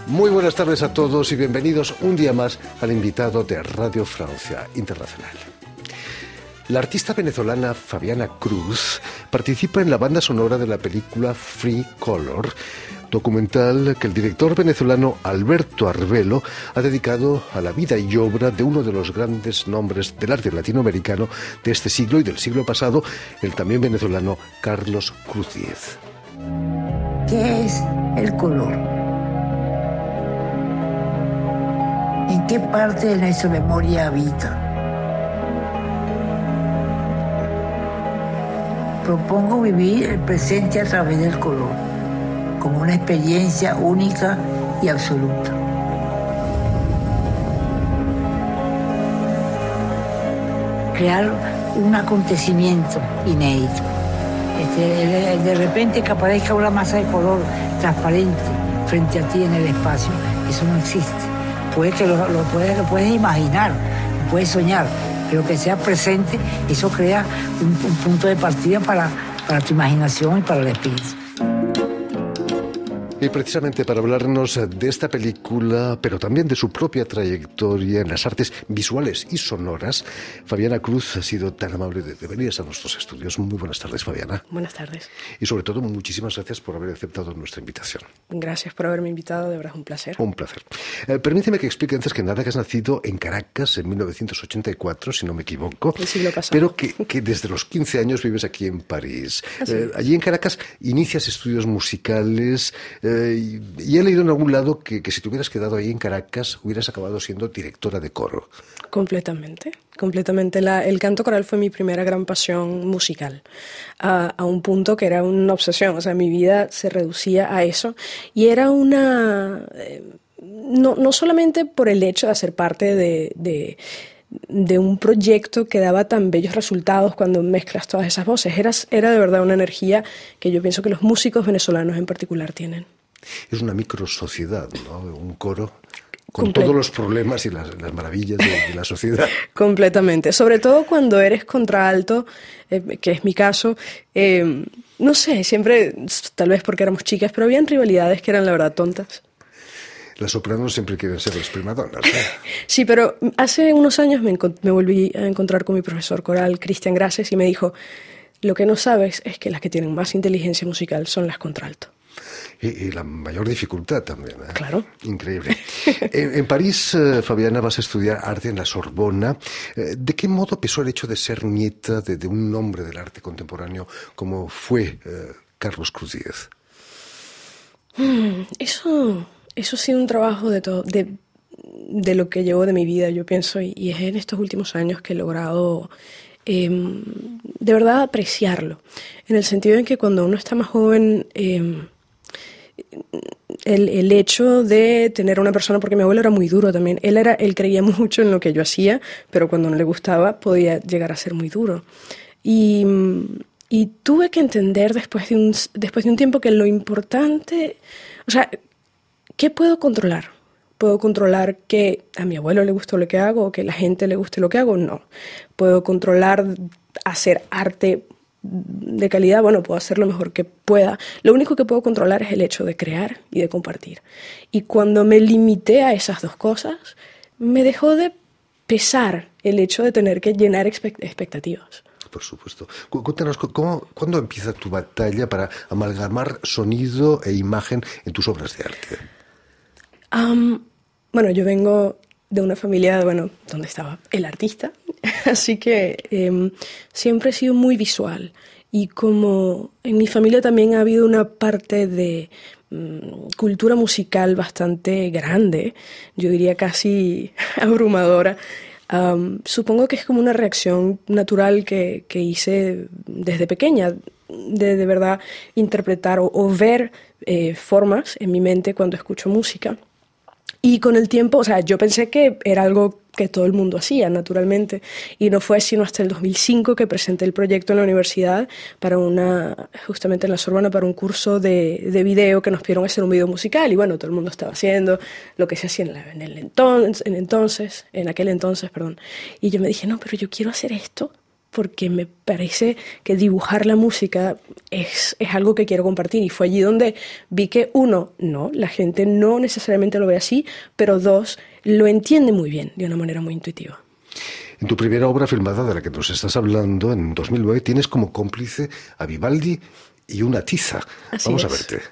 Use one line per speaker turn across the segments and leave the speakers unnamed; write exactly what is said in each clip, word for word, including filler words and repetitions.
Muy buenas tardes a todos y bienvenidos un día más al invitado de Radio Francia Internacional. La artista venezolana Fabiana Cruz participa en la banda sonora de la película Free Color, documental que el director venezolano Alberto Arbelo ha dedicado a la vida y obra de uno de los grandes nombres del arte latinoamericano de este siglo y del siglo pasado, el también venezolano Carlos Cruz Diez.
¿Qué es el color? ¿En qué parte de nuestra memoria habita? Propongo vivir el presente a través del color, como una experiencia única y absoluta. Crear un acontecimiento inédito. Este, de repente que aparezca una masa de color transparente frente a ti en el espacio, eso no existe. Puede que lo, lo, puedes, lo puedes imaginar, lo puedes soñar, pero que sea presente, eso crea un, un punto de partida para, para tu imaginación y para la experiencia.
Y precisamente para hablarnos de esta película, pero también de su propia trayectoria en las artes visuales y sonoras, Fabiana Cruz ha sido tan amable de, de venir a nuestros estudios. Muy buenas tardes, Fabiana.
Buenas tardes.
Y sobre todo, muchísimas gracias por haber aceptado nuestra invitación.
Gracias por haberme invitado, de verdad es un placer.
Un placer. Eh, permíteme que explique antes que nada que has nacido en Caracas en mil novecientos ochenta y cuatro, si no me equivoco.
El siglo pasado.
Pero que, que desde los quince años vives aquí en París. Eh, allí en Caracas inicias estudios musicales. Eh, Y, y he leído en algún lado que, que si te hubieras quedado ahí en Caracas hubieras acabado siendo directora de coro.
Completamente, completamente. La, el canto coral fue mi primera gran pasión musical, a, a un punto que era una obsesión. O sea, mi vida se reducía a eso y era una... Eh, no, no solamente por el hecho de ser parte de... de de un proyecto que daba tan bellos resultados cuando mezclas todas esas voces. Era, era de verdad una energía que yo pienso que los músicos venezolanos en particular tienen.
Es una microsociedad, ¿no? Un coro con
Comple-
todos los problemas y las, las maravillas de, de la sociedad.
Completamente. Sobre todo cuando eres contralto, eh, que es mi caso. Eh, no sé, siempre, tal vez porque éramos chicas, pero habían rivalidades que eran la verdad tontas.
Las sopranos siempre quieren ser las primadonas, ¿eh?
Sí, pero hace unos años me, encont- me volví a encontrar con mi profesor coral, Cristian Graces, y me dijo, lo que no sabes es que las que tienen más inteligencia musical son las contralto.
Y, y la mayor dificultad también, ¿eh?
Claro.
Increíble. En, en París, eh, Fabiana, vas a estudiar arte en la Sorbona. Eh, ¿De qué modo pesó el hecho de ser nieta de, de un hombre del arte contemporáneo como fue eh, Carlos Cruz Diez?
Mm, eso... Eso ha sido un trabajo de todo, de, de lo que llevo de mi vida, yo pienso, y, y es en estos últimos años que he logrado eh, de verdad apreciarlo, en el sentido en que cuando uno está más joven, eh, el, el hecho de tener a una persona, porque mi abuelo era muy duro también, él, era, él creía mucho en lo que yo hacía, pero cuando no le gustaba podía llegar a ser muy duro. Y, y tuve que entender después de, un, después de un tiempo que lo importante, o sea, ¿qué puedo controlar? ¿Puedo controlar que a mi abuelo le guste lo que hago o que a la gente le guste lo que hago? No. ¿Puedo controlar hacer arte de calidad? Bueno, puedo hacer lo mejor que pueda. Lo único que puedo controlar es el hecho de crear y de compartir. Y cuando me limité a esas dos cosas, me dejó de pesar el hecho de tener que llenar expectativas.
Por supuesto. Cuéntanos, ¿cómo, ¿cuándo empieza tu batalla para amalgamar sonido e imagen en tus obras de arte?
Um, bueno, yo vengo de una familia, bueno, donde estaba el artista, así que eh, siempre he sido muy visual. Y como en mi familia también ha habido una parte de um, cultura musical bastante grande, yo diría casi abrumadora, Um, supongo que es como una reacción natural que, que hice desde pequeña, de de verdad interpretar o, o ver eh, formas en mi mente cuando escucho música. Y con el tiempo, o sea, yo pensé que era algo que todo el mundo hacía, naturalmente, y no fue sino hasta el dos mil cinco que presenté el proyecto en la universidad para una, justamente en la Sorbona, para un curso de, de video que nos pidieron hacer un video musical, y bueno, todo el mundo estaba haciendo lo que se hacía en, la, en el entonces, en entonces, en aquel entonces, perdón, y yo me dije, no, pero yo quiero hacer esto porque me parece que dibujar la música es, es algo que quiero compartir. Y fue allí donde vi que, uno, no, la gente no necesariamente lo ve así, pero dos, lo entiende muy bien, de una manera muy intuitiva.
En tu primera obra filmada de la que nos estás hablando, en dos mil nueve, tienes como cómplice a Vivaldi y una tiza.
Así
Vamos
es.
a verte.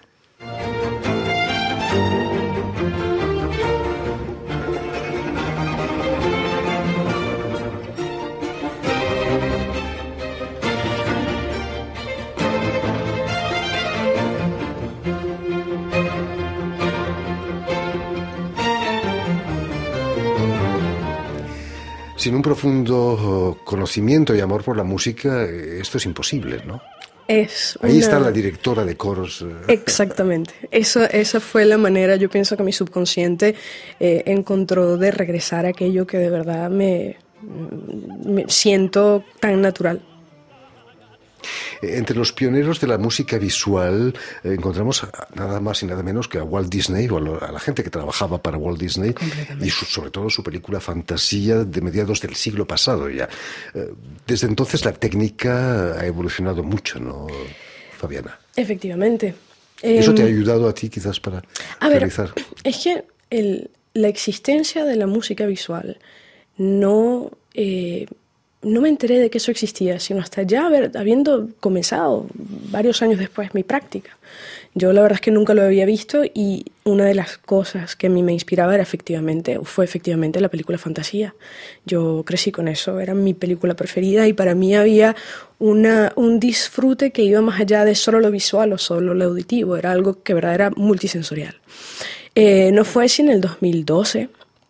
Sin un profundo conocimiento y amor por la música, esto es imposible, ¿no?
Es
Ahí
una...
está la directora de coros.
Exactamente. Eso, esa fue la manera, yo pienso que mi subconsciente eh, encontró de regresar a aquello que de verdad me, me siento tan natural.
Entre los pioneros de la música visual eh, encontramos a, nada más y nada menos que a Walt Disney, o a, lo, a la gente que trabajaba para Walt Disney, y su, sobre todo su película Fantasía de mediados del siglo pasado ya. Eh, desde entonces la técnica ha evolucionado mucho, ¿no, Fabiana?
Efectivamente.
¿Eso
eh,
te ha ayudado a ti quizás para
a
realizar?
ver, es que el, la existencia de la música visual no... Eh, No me enteré de que eso existía, sino hasta ya haber, habiendo comenzado varios años después mi práctica. Yo la verdad es que nunca lo había visto y una de las cosas que a mí me inspiraba era efectivamente, fue efectivamente la película Fantasía. Yo crecí con eso, era mi película preferida y para mí había una, un disfrute que iba más allá de solo lo visual o solo lo auditivo, era algo que de verdad era multisensorial. Eh, no fue así en el dos mil doce,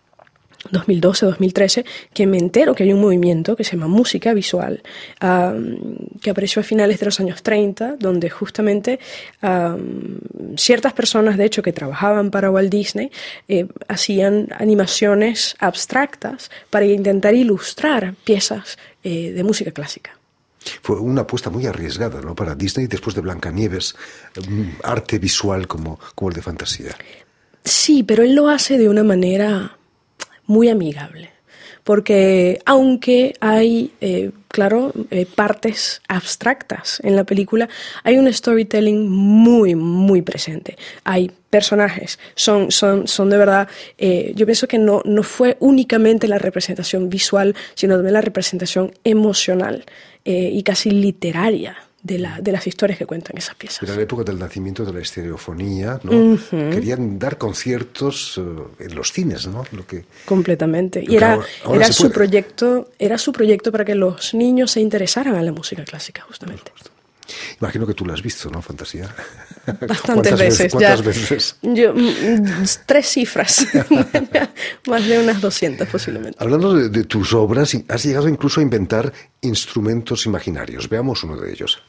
dos mil doce, dos mil trece, que me entero que hay un movimiento que se llama música visual, um, que apareció a finales de los años treinta, donde justamente um, ciertas personas, de hecho, que trabajaban para Walt Disney, eh, hacían animaciones abstractas para intentar ilustrar piezas eh, de música clásica.
Fue una apuesta muy arriesgada, ¿no?, para Disney después de Blancanieves, un arte visual como, como el de Fantasía.
Sí, pero él lo hace de una manera muy amigable, porque aunque hay, eh, claro, eh, partes abstractas en la película, hay un storytelling muy, muy presente. Hay personajes, son, son, son de verdad, eh, yo pienso que no, no fue únicamente la representación visual, sino también la representación emocional eh, y casi literaria de, la, de las historias que cuentan esas piezas.
Era la época del nacimiento de la estereofonía, ¿no?
Uh-huh.
Querían dar conciertos uh, en los cines, ¿no? Lo que,
completamente.
Lo
y era,
ahora, ahora
era
se
su
puede.
proyecto, era su proyecto para que los niños se interesaran en la música clásica, justamente.
Imagino que tú la has visto, ¿no, Fantasía?
Bastantes veces.
¿Cuántas
ya,
veces?
Yo, mm, tres cifras. Más de unas doscientas posiblemente.
Hablando de, de tus obras, has llegado incluso a inventar instrumentos imaginarios. Veamos uno de ellos.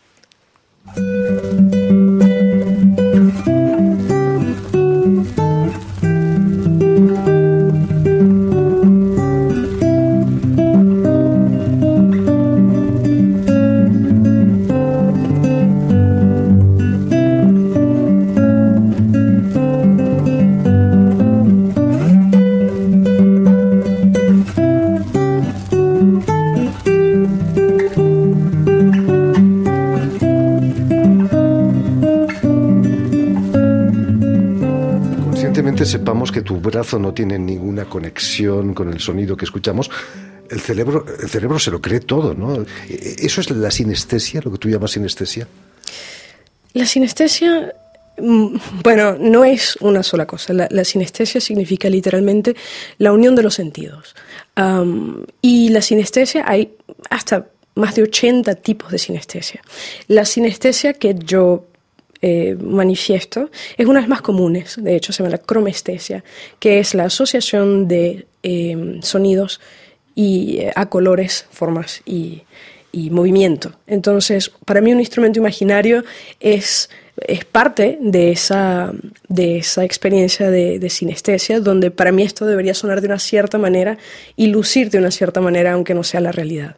Sepamos que tu brazo no tiene ninguna conexión con el sonido que escuchamos, el cerebro, el cerebro se lo cree todo, ¿no? ¿Eso es la sinestesia, lo que tú llamas sinestesia?
La sinestesia, bueno, no es una sola cosa. La, la sinestesia significa literalmente la unión de los sentidos. Um, y la sinestesia, hay hasta más de ochenta tipos de sinestesia. La sinestesia que yo Eh, manifiesto es una de las más comunes, de hecho se llama la cromestesia, que es la asociación de eh, sonidos y, eh, a colores, formas y, y movimiento. Entonces, para mí un instrumento imaginario es, es parte de esa, de esa experiencia de, de sinestesia, donde para mí esto debería sonar de una cierta manera y lucir de una cierta manera, aunque no sea la realidad.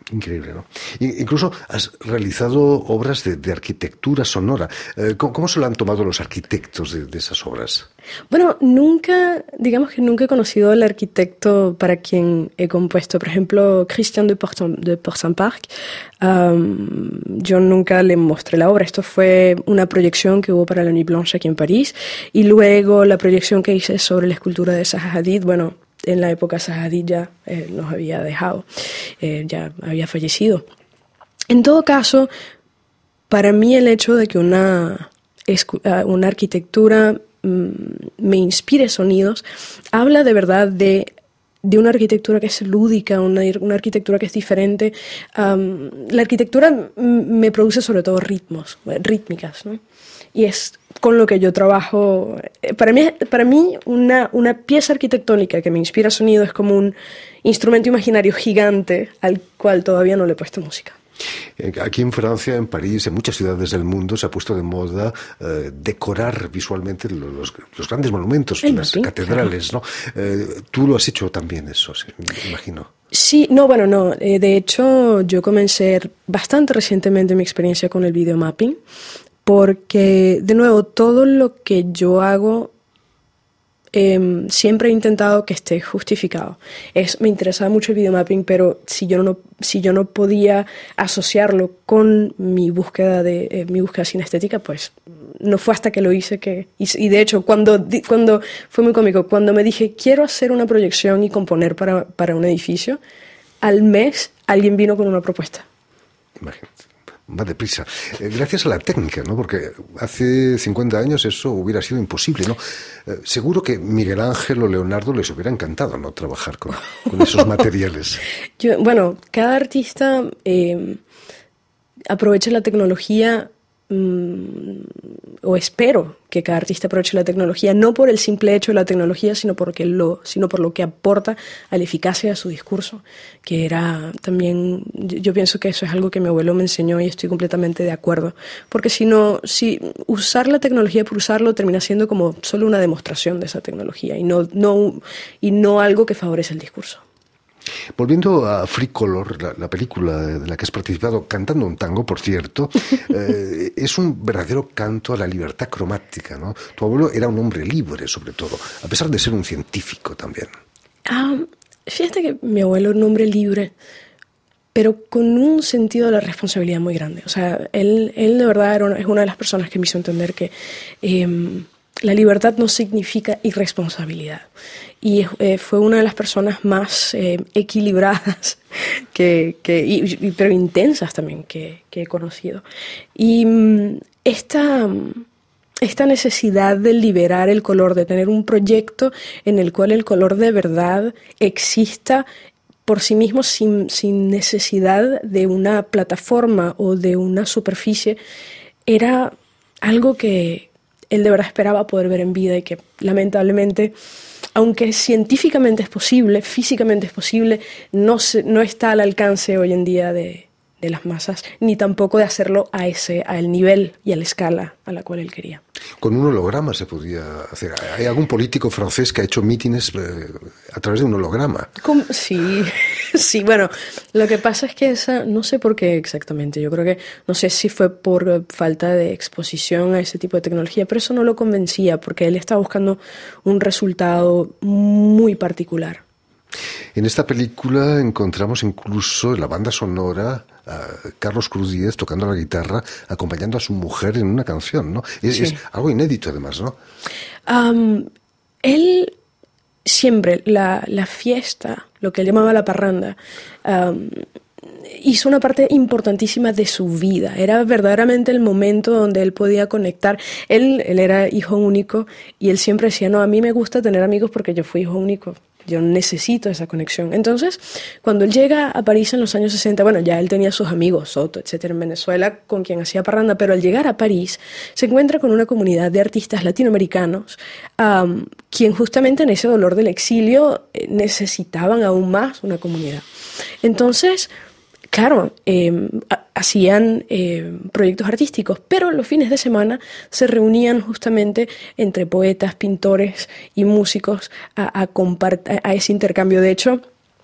Increíble, ¿no? Incluso has realizado obras de, de arquitectura sonora. Eh, ¿cómo, ¿Cómo se lo han tomado los arquitectos de, de esas obras?
Bueno, nunca, digamos que nunca he conocido al arquitecto para quien he compuesto. Por ejemplo, Christian de Portzamparc. Um, yo nunca le mostré la obra. Esto fue una proyección que hubo para la Nuit Blanche aquí en París. Y luego la proyección que hice sobre la escultura de Zaha Hadid, bueno, en la época Zaha Hadid ya eh, nos había dejado, eh, ya había fallecido. En todo caso, para mí el hecho de que una, una arquitectura mm, me inspire sonidos, habla de verdad de, de una arquitectura que es lúdica, una, una arquitectura que es diferente. Um, la arquitectura me produce sobre todo ritmos, rítmicas, ¿no? Y es con lo que yo trabajo. Para mí, para mí una, una pieza arquitectónica que me inspira sonido es como un instrumento imaginario gigante al cual todavía no le he puesto música.
Aquí en Francia, en París, en muchas ciudades del mundo se ha pusto de moda eh, decorar visualmente los, los grandes monumentos,
El
las
mapping,
catedrales,
claro.
¿no? Eh, tú lo has hecho también eso, sí, me imagino.
Sí, no, bueno, no. Eh, de hecho, yo comencé bastante recientemente mi experiencia con el videomapping. Porque, de nuevo, todo lo que yo hago eh, siempre he intentado que esté justificado. Es, me interesaba mucho el videomapping, pero si yo no, si yo no podía asociarlo con mi búsqueda de eh, mi búsqueda cinestética, pues no fue hasta que lo hice que... Y, y de hecho, cuando, cuando fue muy cómico, cuando me dije, quiero hacer una proyección y componer para, para un edificio, al mes alguien vino con una propuesta.
Imagínate. Va deprisa. Eh, gracias a la técnica, ¿no? Porque hace cincuenta años eso hubiera sido imposible, ¿no? Eh, seguro que Miguel Ángel o Leonardo les hubiera encantado, ¿no? Trabajar con, con esos materiales.
Yo, bueno, cada artista eh, aprovecha la tecnología, mmm, o espero que cada artista aproveche la tecnología, no por el simple hecho de la tecnología, sino, porque lo, sino por lo que aporta a la eficacia de su discurso, que era también, yo pienso que eso es algo que mi abuelo me enseñó y estoy completamente de acuerdo, porque si no, si usar la tecnología por usarlo termina siendo como solo una demostración de esa tecnología y no, no, y no algo que favorece el discurso.
Volviendo a Free Color, la, la película de la que has participado, cantando un tango, por cierto, eh, es un verdadero canto a la libertad cromática, ¿no? Tu abuelo era un hombre libre, sobre todo, a pesar de ser un científico también.
Ah, fíjate que mi abuelo era un hombre libre, pero con un sentido de la responsabilidad muy grande. O sea, él, él de verdad era una, es una de las personas que me hizo entender que eh, la libertad no significa irresponsabilidad. Y eh, fue una de las personas más eh, equilibradas, que, que, y, y, pero intensas también, que, que he conocido. Y um, esta, esta necesidad de liberar el color, de tener un proyecto en el cual el color de verdad exista por sí mismo sin, sin necesidad de una plataforma o de una superficie, era algo que él de verdad esperaba poder ver en vida y que lamentablemente, aunque científicamente es posible, físicamente es posible, no, se, no está al alcance hoy en día de, de las masas, ni tampoco de hacerlo a ese, al nivel y a la escala a la cual él quería.
Con un holograma se podía hacer. ¿Hay algún político francés que ha hecho mítines eh, a través de un holograma?
¿Cómo? Sí, sí, bueno, lo que pasa es que esa, no sé por qué exactamente, yo creo que, no sé si fue por falta de exposición a ese tipo de tecnología, pero eso no lo convencía, porque él estaba buscando un resultado muy particular.
En esta película encontramos incluso en la banda sonora a Carlos Cruz Díez tocando la guitarra, acompañando a su mujer en una canción, ¿no? Es, sí. es algo inédito además, ¿no?
Um, él siempre, la, la fiesta, lo que él llamaba la parranda, um, hizo una parte importantísima de su vida. Era verdaderamente el momento donde él podía conectar. Él, él era hijo único y él siempre decía, no, a mí me gusta tener amigos porque yo fui hijo único. Yo necesito esa conexión. Entonces, cuando él llega a París en los años sesenta, bueno, ya él tenía sus amigos, Soto, etcétera, en Venezuela, con quien hacía parranda, pero al llegar a París se encuentra con una comunidad de artistas latinoamericanos, um, quien justamente en ese dolor del exilio eh, necesitaban aún más una comunidad. Entonces, claro, eh, hacían eh, proyectos artísticos, pero los fines de semana se reunían justamente entre poetas, pintores y músicos a, a, compart- a ese intercambio. De hecho,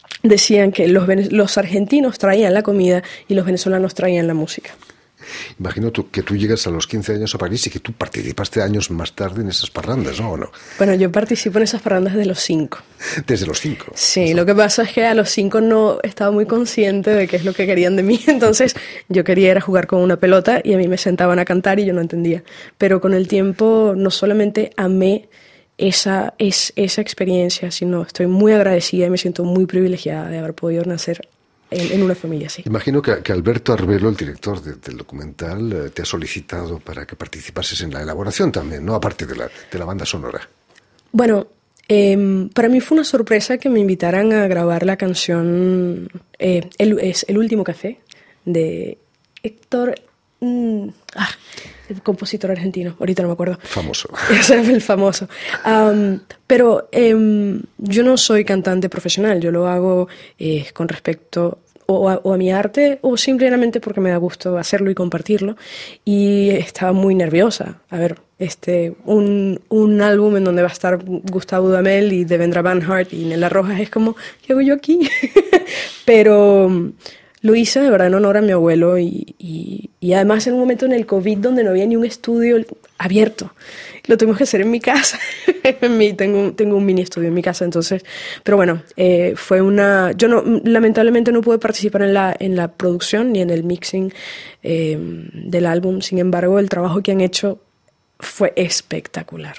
decían que los, los argentinos traían la comida y los venezolanos traían la música.
Imagino tú, que tú llegas a los quince años a París y que tú participaste años más tarde en esas parrandas, ¿no? ¿O no?
Bueno, yo participo en esas parrandas desde los cinco.
¿Desde los cinco?
Sí, Eso. Lo que pasa es que a los cinco no estaba muy consciente de qué es lo que querían de mí, entonces yo quería era jugar con una pelota y a mí me sentaban a cantar y yo no entendía. Pero con el tiempo no solamente amé esa, es, esa experiencia, sino estoy muy agradecida y me siento muy privilegiada de haber podido nacer En, en una familia así.
Imagino que, que Alberto Arbelo, el director de, del documental, eh, te ha solicitado para que participases en la elaboración también, ¿no? Aparte de la, de la banda sonora.
Bueno, eh, para mí fue una sorpresa que me invitaran a grabar la canción eh, el, es El Último Café, de Héctor... Mm, ah, el compositor argentino, ahorita no me acuerdo.
Famoso.
Ese es el famoso. Um, pero eh, yo no soy cantante profesional, yo lo hago eh, con respecto o a, o a mi arte o simplemente porque me da gusto hacerlo y compartirlo. Y estaba muy nerviosa. A ver, este, un, un álbum en donde va a estar Gustavo Dudamel y Devendra Banhart y Nela Rojas es como, ¿qué hago yo aquí? Pero... Lo hice de verdad en honor a mi abuelo y, y, y además en un momento en el COVID donde no había ni un estudio abierto. Lo tuvimos que hacer en mi casa. en mi, tengo, un, tengo un mini estudio en mi casa, entonces... Pero bueno, eh, fue una... Yo no, lamentablemente no pude participar en la, en la producción ni en el mixing eh, del álbum. Sin embargo, el trabajo que han hecho fue espectacular.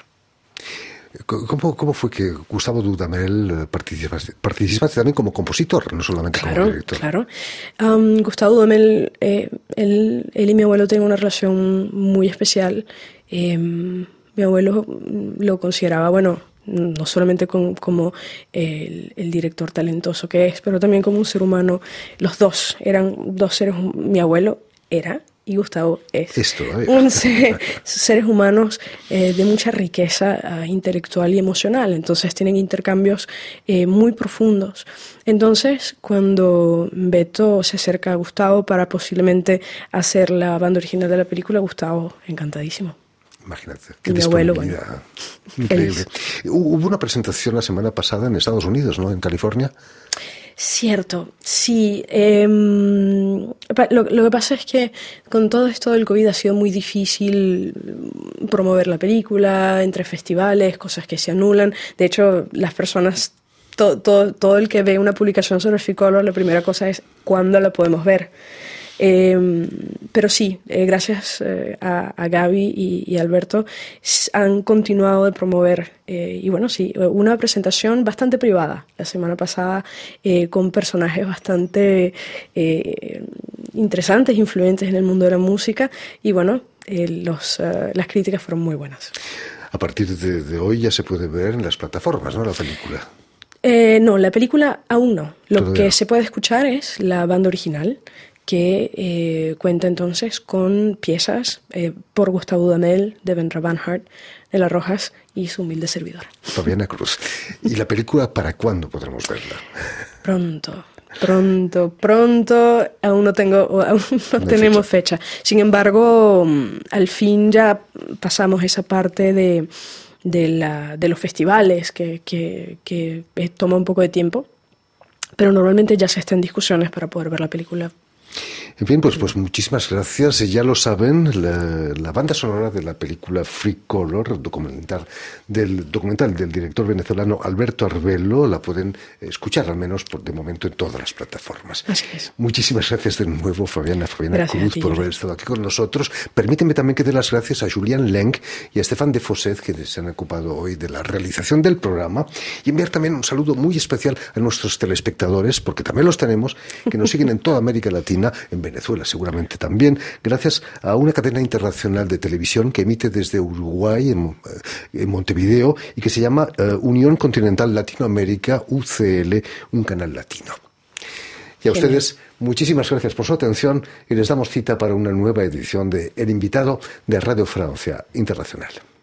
¿Cómo, ¿Cómo fue que Gustavo Dudamel participaste, participaste también como compositor, no solamente
claro,
como director?
Claro, um, Gustavo Dudamel, eh, él, él y mi abuelo tienen una relación muy especial. Eh, mi abuelo lo consideraba, bueno, no solamente con, como el, el director talentoso que es, pero también como un ser humano. Los dos eran dos seres, mi abuelo era... y Gustavo es
Esto,
un ser, seres humanos eh, de mucha riqueza eh, intelectual y emocional, entonces tienen intercambios eh, muy profundos. Entonces cuando Beto se acerca a Gustavo para posiblemente hacer la banda original de la película, Gustavo encantadísimo.
Imagínate, qué
mi abuelo, bueno,
increíble. Hubo una presentación la semana pasada en Estados Unidos, ¿no? En California.
Cierto, sí. Eh, lo, lo que pasa es que con todo esto del COVID ha sido muy difícil promover la película, entre festivales, cosas que se anulan. De hecho, las personas, to, to, todo el que ve una publicación sobre Fricolor, la primera cosa es ¿cuándo la podemos ver? Eh, pero sí, eh, gracias eh, a, a Gaby y, y Alberto han continuado de promover eh, y bueno, sí, una presentación bastante privada la semana pasada eh, con personajes bastante eh, interesantes, influyentes en el mundo de la música y bueno, eh, los, uh, las críticas fueron muy buenas.
A partir de, de hoy ya se puede ver en las plataformas, ¿no? La película.
Eh, no, la película aún no. Lo
Todavía
que
no.
se puede escuchar es la banda original, que eh, cuenta entonces con piezas eh, por Gustavo Dudamel, Devendra Banhart, Nela Rojas y su humilde servidora.
Fabiana Cruz. ¿Y la película para cuándo podremos verla?
Pronto, pronto, pronto. Aún no tengo, aún no, no tenemos fecha. fecha. Sin embargo, al fin ya pasamos esa parte de, de, la, de los festivales que, que, que toma un poco de tiempo, pero normalmente ya se está en discusiones para poder ver la película.
En fin, pues, pues muchísimas gracias. Ya lo saben, la, la banda sonora de la película Fricolor, documental del, documental del director venezolano Alberto Arbelo, la pueden escuchar al menos por, de momento en todas las plataformas.
Así es.
Muchísimas gracias de nuevo, Fabiana, Fabiana
gracias
Cruz,
ti,
por haber estado aquí con nosotros. Permíteme también que dé las gracias a Julián Lenk y a Estefan de Fosset, que se han ocupado hoy de la realización del programa, y enviar también un saludo muy especial a nuestros telespectadores, porque también los tenemos, que nos siguen en toda América Latina, en Venezuela seguramente también, gracias a una cadena internacional de televisión que emite desde Uruguay, en, en Montevideo, y que se llama uh, Unión Continental Latinoamérica, U C L, un canal latino. Y a ustedes, muchísimas gracias por su atención y les damos cita para una nueva edición de El Invitado de Radio Francia Internacional.